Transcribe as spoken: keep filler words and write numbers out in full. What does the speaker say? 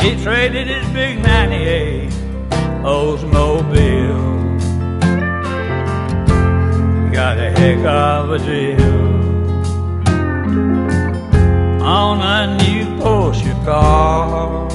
He traded his big ninety-eight Oldsmobile. Got a heck of a deal on a new Porsche car.